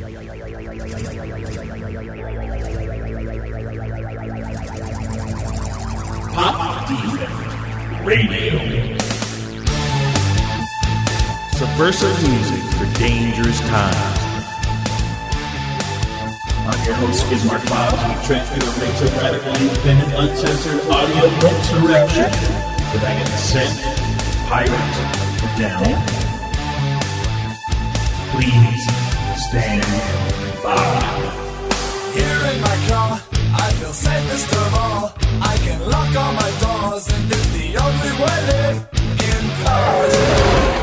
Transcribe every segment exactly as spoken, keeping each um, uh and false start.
Pop Defect Radio. Subversive music for dangerous times. I'm your host, Skid Mark Bob, who transmit a mix of radically independent, uncensored audio insurrection that I can send, pirate, down. Please stand by. Here in my car, I feel safest of all. I can lock all my doors, and it's the only way I live in cars.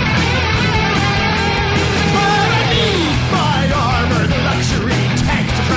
Tank to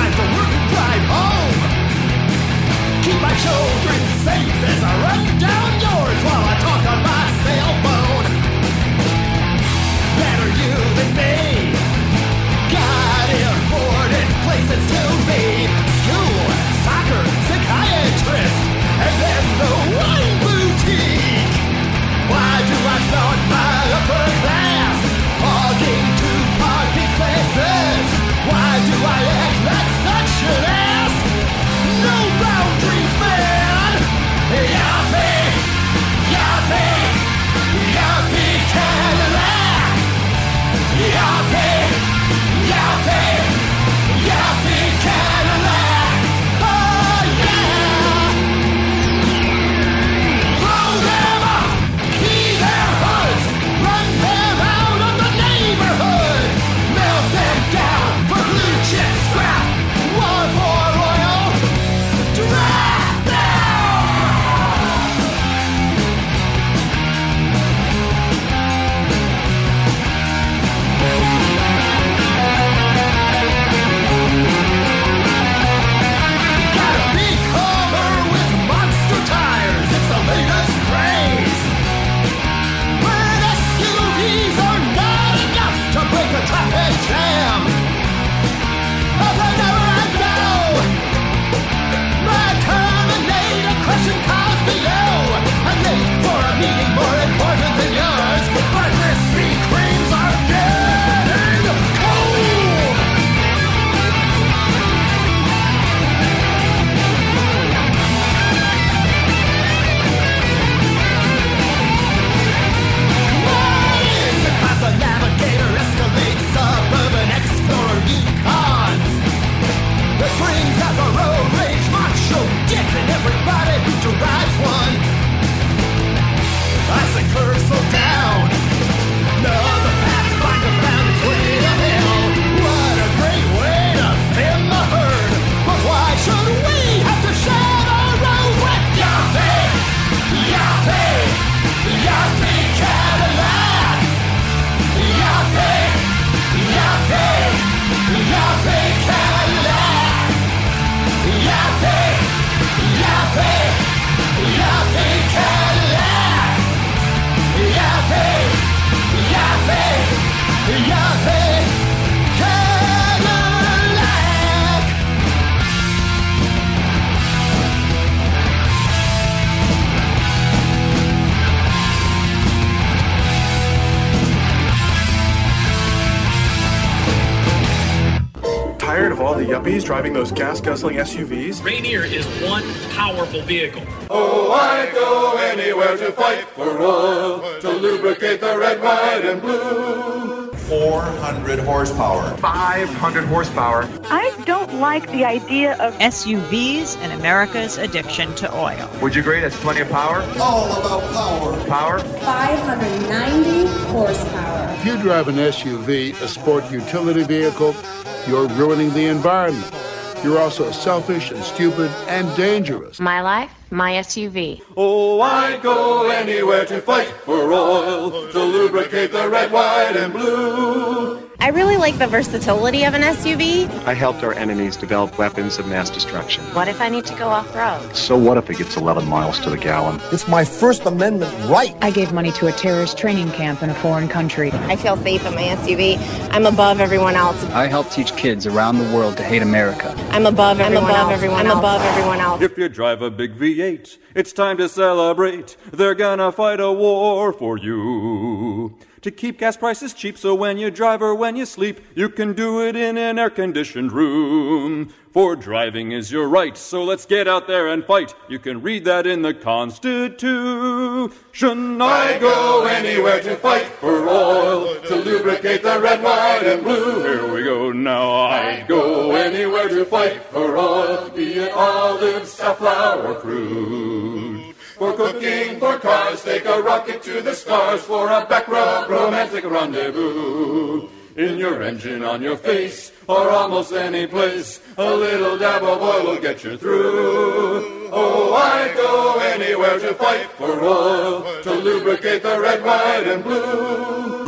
of all the yuppies driving those gas-guzzling S U Vs? Rainier is one powerful vehicle. Oh, I'd go anywhere to fight for oil, to lubricate the red, white, and blue. four hundred horsepower. five hundred horsepower. I don't like the idea of S U Vs and America's addiction to oil. Would you agree that's plenty of power? All about power. Power? five hundred ninety horsepower. If you drive an S U V, a sport utility vehicle, you're ruining the environment. You're also selfish and stupid and dangerous. My life, my S U V. Oh, I'd go anywhere to fight for oil, to lubricate the red, white, and blue. I really like the versatility of an S U V. I helped our enemies develop weapons of mass destruction. What if I need to go off-road? So what if it gets eleven miles to the gallon? It's my First Amendment right. I gave money to a terrorist training camp in a foreign country. I feel safe in my S U V. I'm above everyone else. I help teach kids around the world to hate America. I'm above everyone I'm above else. everyone I'm else. above everyone else. If you drive a big V eight, it's time to celebrate. They're gonna fight a war for you. To keep gas prices cheap, so when you drive or when you sleep, you can do it in an air-conditioned room. For driving is your right, so let's get out there and fight. You can read that in the Constitution. I go anywhere to fight for oil, to lubricate the red, white, and blue. Here we go now. I'd go anywhere to fight for oil, be it olive, safflower, or crude. For cooking, for cars, take a rocket to the stars for a back rub romantic rendezvous. In your engine, on your face, or almost any place, a little dab of oil will get you through. Oh, I'd go anywhere to fight for oil, to lubricate the red, white, and blue.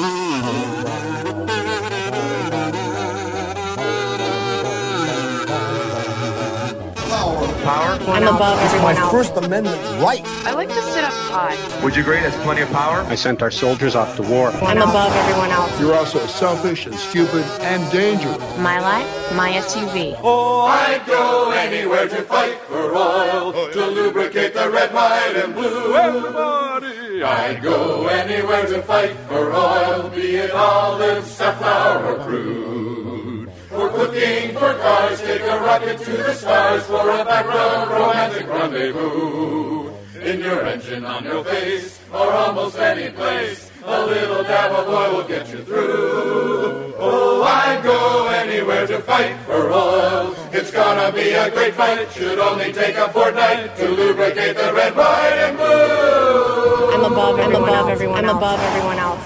Power? I'm above It's everyone my else. First Amendment right. I like to sit up high. Would you agree that's plenty of power? I sent our soldiers off to war. I'm above everyone else. You're also selfish and stupid and dangerous. My life, my S U V. Oh, I'd go anywhere to fight for oil, to lubricate the red, white, and blue. Everybody! I'd go anywhere to fight for oil, be it olive, safflower, or crude. For cooking, for cars, take a rocket to the stars for a back road romantic rendezvous. In your engine, on your face, or almost any place, a little dab of oil will get you through. Oh, I'd go anywhere to fight for oil. It's gonna be a great fight. It should only take a fortnight to lubricate the red, white, and blue. I'm above everyone I'm above else. Everyone I'm else. above everyone else.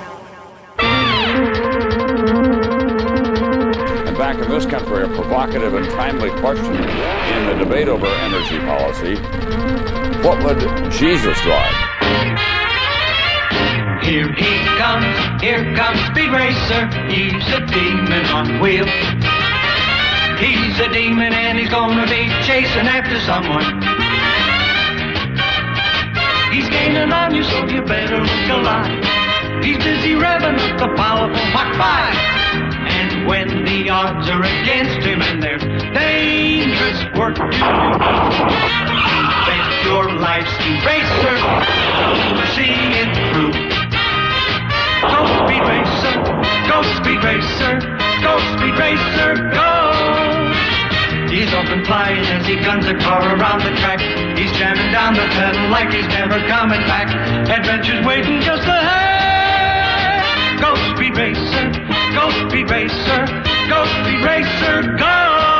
And back in this country, a provocative and timely question in the debate over energy policy. What would Jesus drive? Here he comes, here comes Speed Racer. He's a demon on wheels. He's a demon and he's gonna be chasing after someone. He's gaining on you, so you better look alive. He's busy revving up the powerful Mach five. And when the odds are against him and there's dangerous work to do, bet your life's Speed Racer, see it through. Go Speed Racer, go Speed Racer, go Speed Racer, go! He's off and flying as he guns a car around the track. He's jamming down the pedal like he's never coming back. Adventure's waiting just ahead. Go Speed Racer, go Speed Racer, go Speed Racer, go!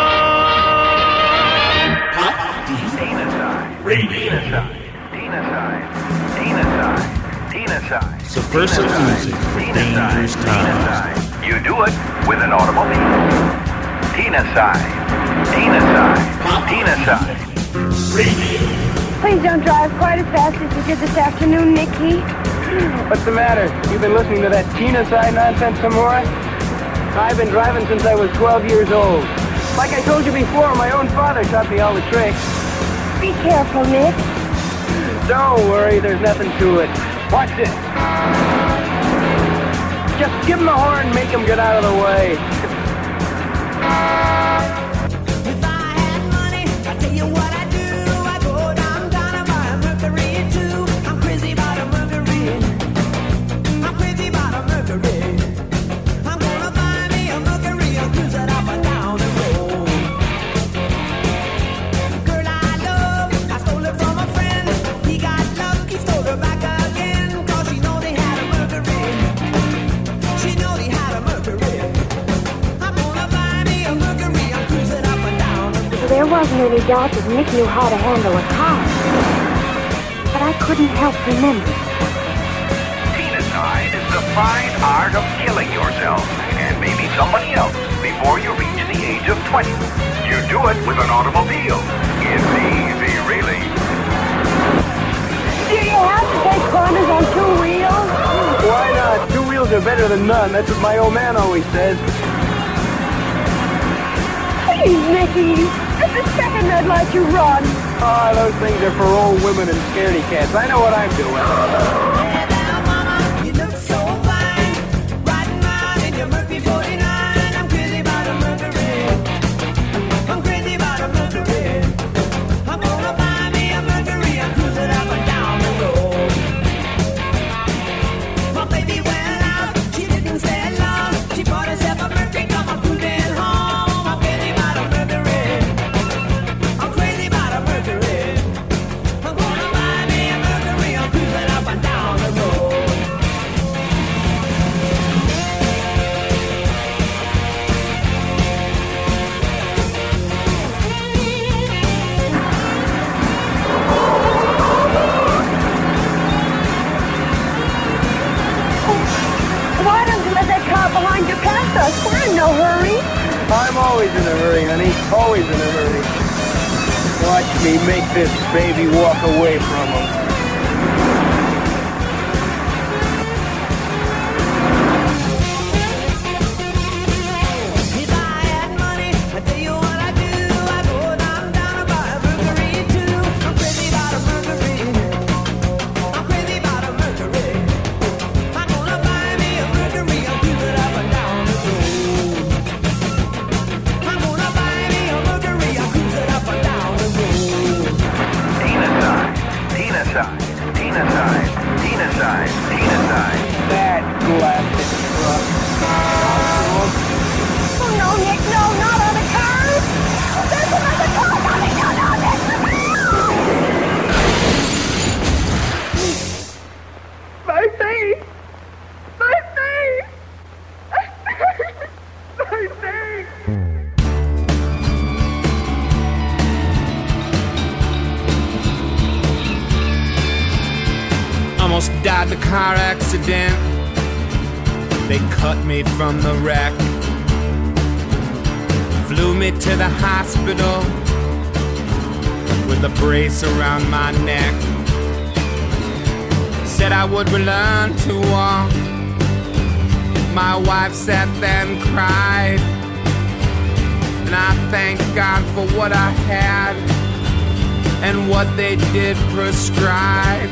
Pop Denacide. Radio. Denacide. Denacide. Denacide. Subversive music for dangerous times. You do it with an automobile. Denacide. Denacide. Denacide. Radio. Please don't drive quite as fast as you did this afternoon, Nicky. What's the matter? You've been listening to that Tina-side nonsense some more? I've been driving since I was twelve years old. Like I told you before, my own father taught me all the tricks. Be careful, Nick. Don't worry, there's nothing to it. Watch this. Just give him a horn and make him get out of the way. If I had money, I'd tell you what I do. I go downtown and buy a Mercury too. I'm crazy about a Mercury. I'm crazy about a Mercury. I'm gonna buy me a Mercury and cruise it up and down the road. wasn't any doubt that Nick knew how to handle a car. But I couldn't help remembering. Genocide is the fine art of killing yourself and maybe somebody else before you reach the age of twenty. You do it with an automobile. It's easy, really. Do you have to take corners on two wheels? Why not? Two wheels are better than none. That's what my old man always says. Please, Nicky. Just a second I'd let you run. Ah, oh, those things are for old women and scaredy cats. I know what I'm doing. We're in no hurry. I'm always in a hurry, honey. Always in a hurry. Watch me make this baby walk away from him. Died in a car accident. They cut me from the wreck, flew me to the hospital with a brace around my neck. Said I would learn to walk. My wife sat there and cried, and I thank God for what I had and what they did prescribe.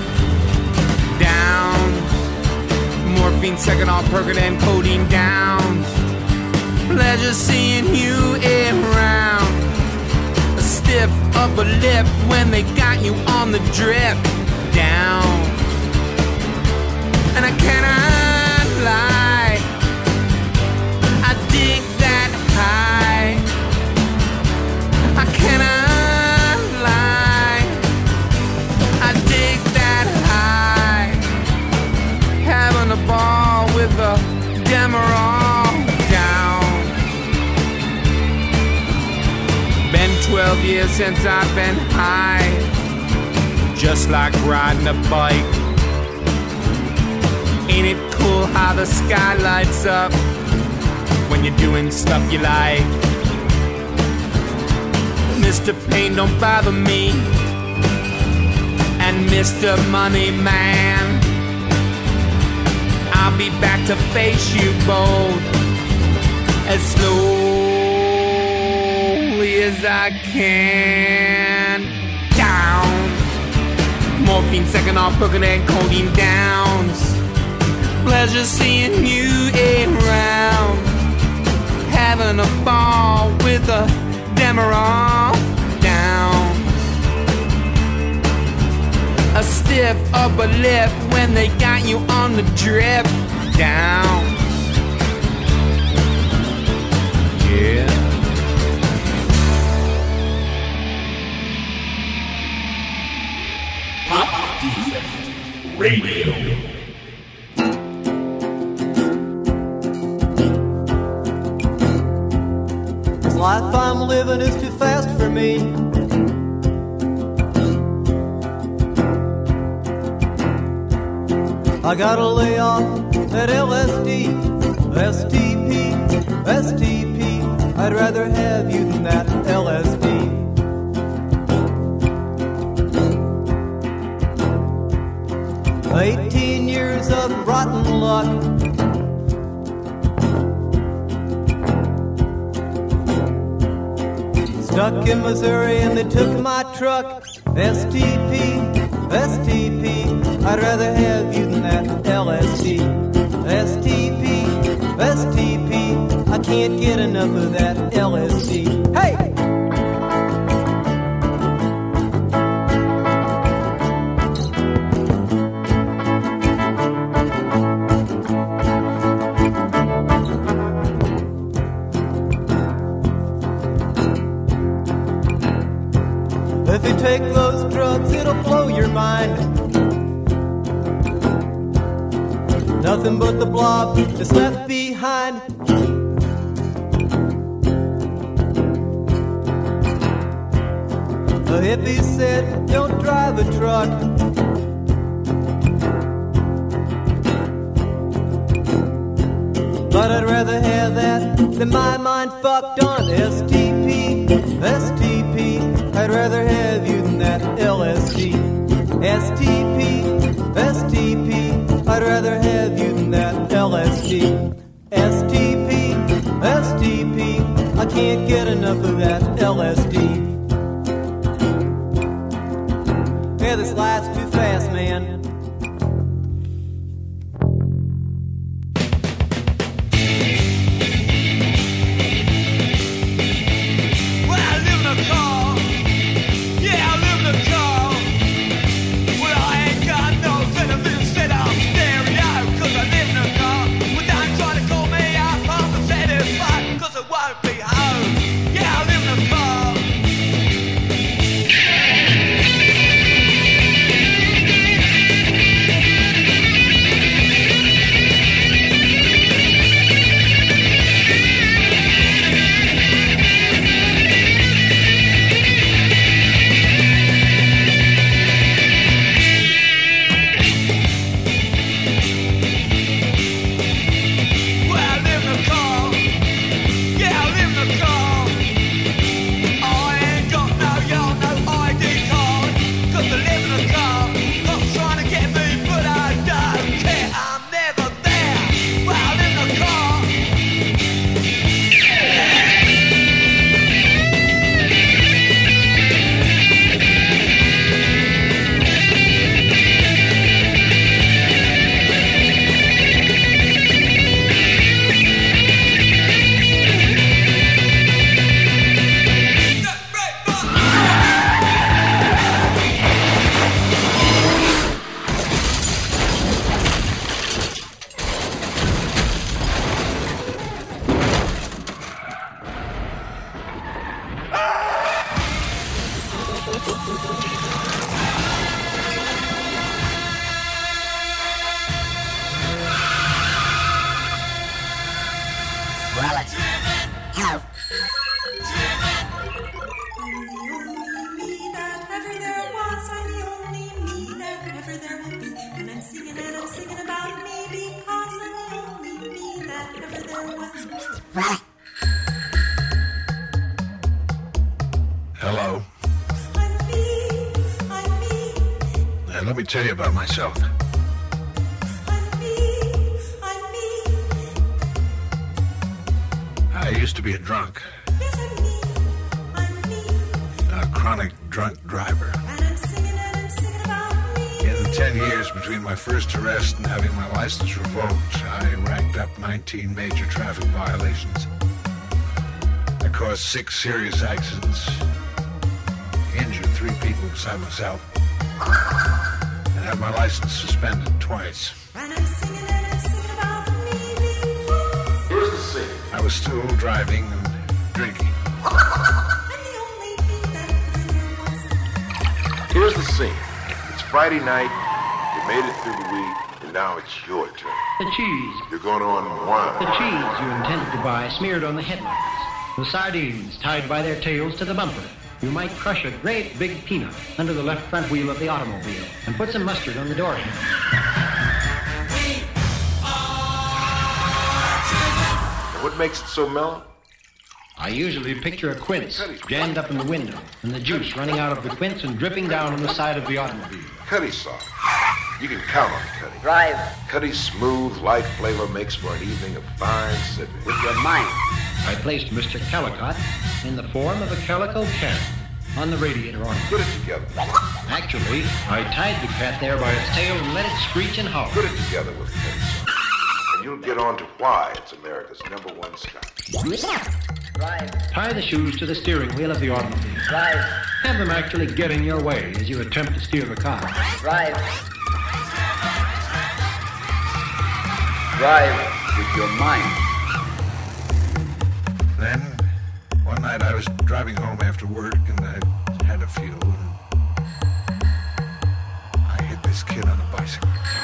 Down, morphine, second all Percodan, codeine down. Pleasure seeing you around. A stiff upper lip when they got you on the drip. Down, and I cannot lie, I dig that high. I cannot lie, I dig that high. Having a ball with a Demerol down. Been twelve years since I've been high, just like riding a bike. Ain't it cool how the sky lights up when you're doing stuff you like? Mister Pain, don't bother me, and Mister Money Man, I'll be back to face you both as slowly as I can. Down, morphine, second off, Percodan, codeine downs. Pleasure seeing you around, having a ball with a Demerol down. A stiff upper lip when they got you on the drip. Down, yeah. Pop Defect Radio. life I'm living is too fast for me. I gotta lay off that L S D, S T P, S T P. I'd rather have you than that L S D. Eighteen years of rotten luck. Stuck in Missouri and they took my truck. S T P, S T P. I'd rather have you than that L S D. S T P, S T P. I can't get enough of that L S D. Hey! If you take those drugs, it'll blow your mind. Nothing but the blob is left behind. A hippie said, don't drive a truck. But I'd rather have that than my mind fucked on S T P, S T P. I'd rather have you than that L S D. S T P, S T P. I'd rather have you than that L S D. S T P, S T P. I can't get enough of that L S D. Yeah, this life's too fast, man. Hello. And let me tell you about myself. I used to be a drunk. A chronic drunk driver. In the ten years between my first arrest and having my license revoked, I racked up nineteen major traffic violations. I caused six serious accidents, injured three people beside myself, and had my license suspended twice. Here's the scene. I was still driving and drinking. Here's the scene. It's Friday night. You made it through the week, and now it's your turn. The cheese. You're going to unwind. The cheese you intended to buy smeared on the headlights. The sardines tied by their tails to the bumper. You might crush a great big peanut under the left front wheel of the automobile and put some mustard on the door handle. What makes it so mellow? I usually picture a quince jammed up in the window and the juice running out of the quince and dripping down on the side of the automobile. Cuddy sauce. You can count on Cuddy. Drive. Cuddy's smooth, light flavor makes for an evening of fine sipping. With your mind. I placed Mister Calicott in the form of a calico cat on the radiator ornament. Put it together. Actually, I tied the cat there by its tail and let it screech and howl. Put it together with Cuddy sauce. And you'll get on to why it's America's number one scotch. Drive. Tie the shoes to the steering wheel of the automobile. Drive. Have them actually get in your way as you attempt to steer the car. Drive. Drive with your mind. Then, one night I was driving home after work and I had a few and I hit this kid on a bicycle.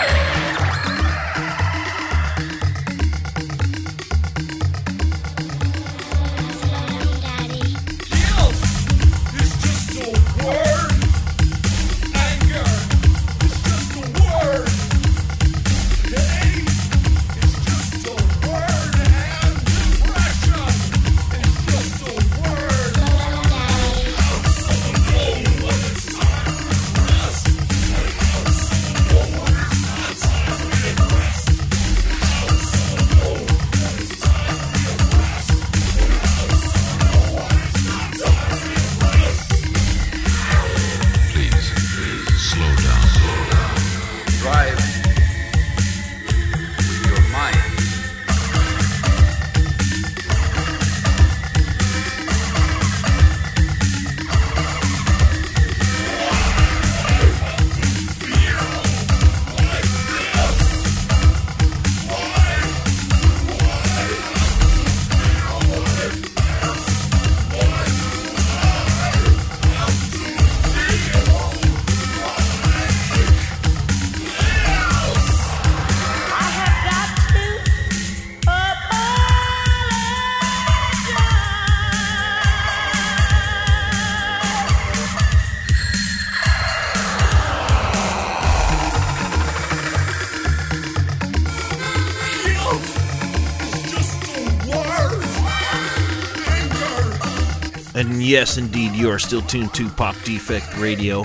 And yes, indeed, you are still tuned to Pop Defect Radio.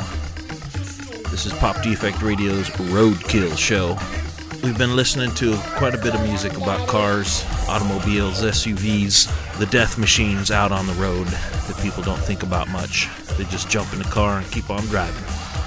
This is Pop Defect Radio's Roadkill Show. We've been listening to quite a bit of music about cars, automobiles, S U Vs, the death machines out on the road that people don't think about much. They just jump in the car and keep on driving.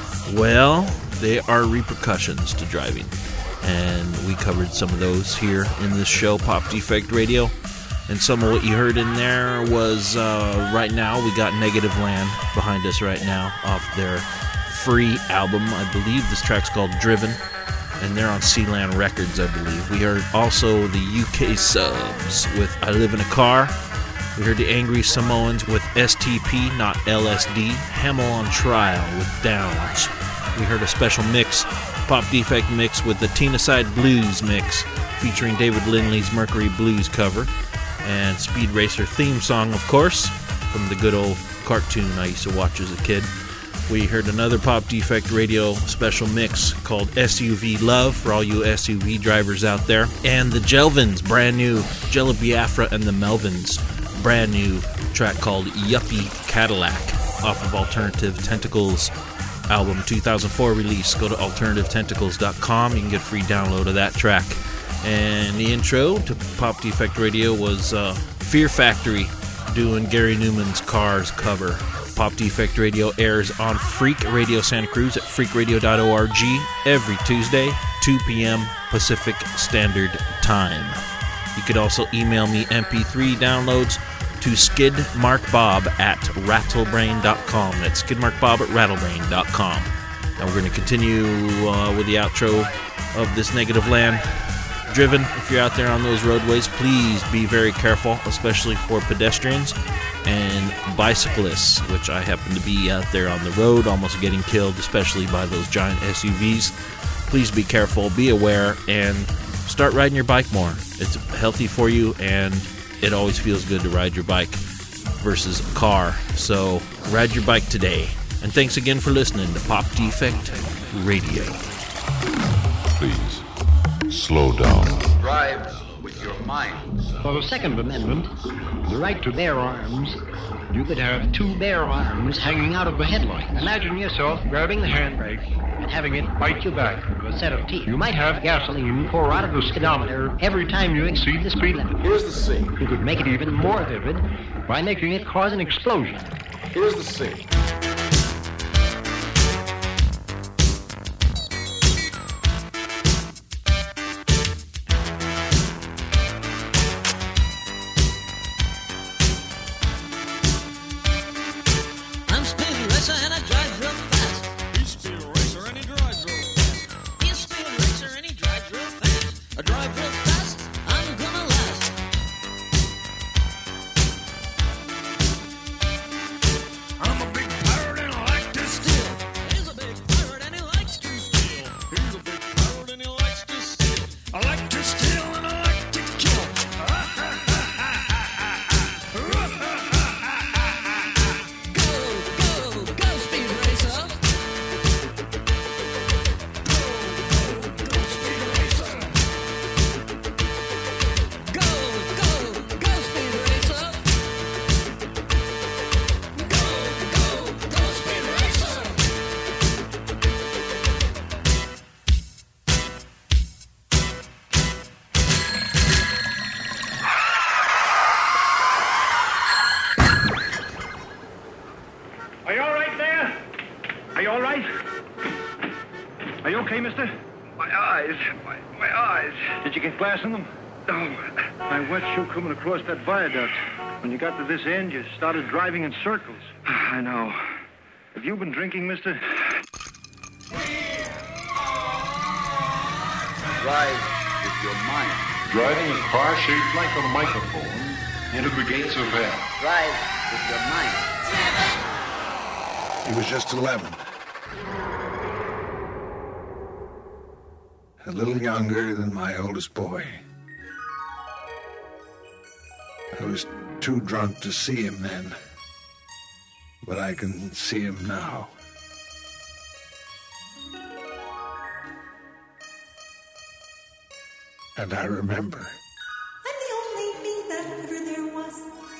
Well, there are repercussions to driving, and we covered some of those here in this show, Pop Defect Radio. And some of what you heard in there was, uh, right now, we got Negative Land behind us right now off their free album. I believe this track's called Driven, and they're on Sealand Records, I believe. We heard also the U K Subs with I Live in a Car. We heard the Angry Samoans with S T P, not L S D. Hamel on Trial with Downs. We heard a special mix, Pop Defect mix with the Tina Side Blues mix, featuring David Lindley's Mercury Blues cover. And Speed Racer theme song, of course, from the good old cartoon I used to watch as a kid. We heard another Pop Defect Radio special mix called S U V Love for all you S U V drivers out there. And the Jelvins, brand new, Jello Biafra and the Melvins, brand new track called Yuppie Cadillac off of Alternative Tentacles album two thousand four release. Go to alternative tentacles dot com. You can get a free download of that track. And the intro to Pop Defect Radio was uh, Fear Factory doing Gary Newman's Cars cover. Pop Defect Radio airs on Freak Radio Santa Cruz at freak radio dot org every Tuesday, two p.m. Pacific Standard Time. You could also email me M P three downloads to skidmarkbob at rattlebrain dot com. That's skidmarkbob at rattlebrain dot com. Now we're going to continue uh, with the outro of this Negative Land. Driven, if you're out there on those roadways, please be very careful, especially for pedestrians and bicyclists, which I happen to be out there on the road, almost getting killed, especially by those giant S U Vs. Please be careful, be aware, and start riding your bike more. It's healthy for you, and it always feels good to ride your bike. versus a car. So ride your bike today. And thanks again for listening to Pop Defect Radio. Please, slow down. Drive with your mind. For the Second Amendment, the right to bear arms, you could have two bare arms hanging out of the headlight. Imagine yourself grabbing the handbrake and having it bite you back with a set of teeth. You might have gasoline pour out of the speedometer every time you exceed the speed limit. Here's the scene. You could make it even more vivid by making it cause an explosion. Here's the scene. Coming across that viaduct. When you got to this end, you started driving in circles. I know. Have you been drinking, mister? Drive with your mind. Driving a car shaped like a microphone into the gates of hell. Drive with your mind. He was just eleven. A little younger than my oldest boy. I was too drunk to see him then, but I can see him now. And I remember. I'm the only me that ever there was.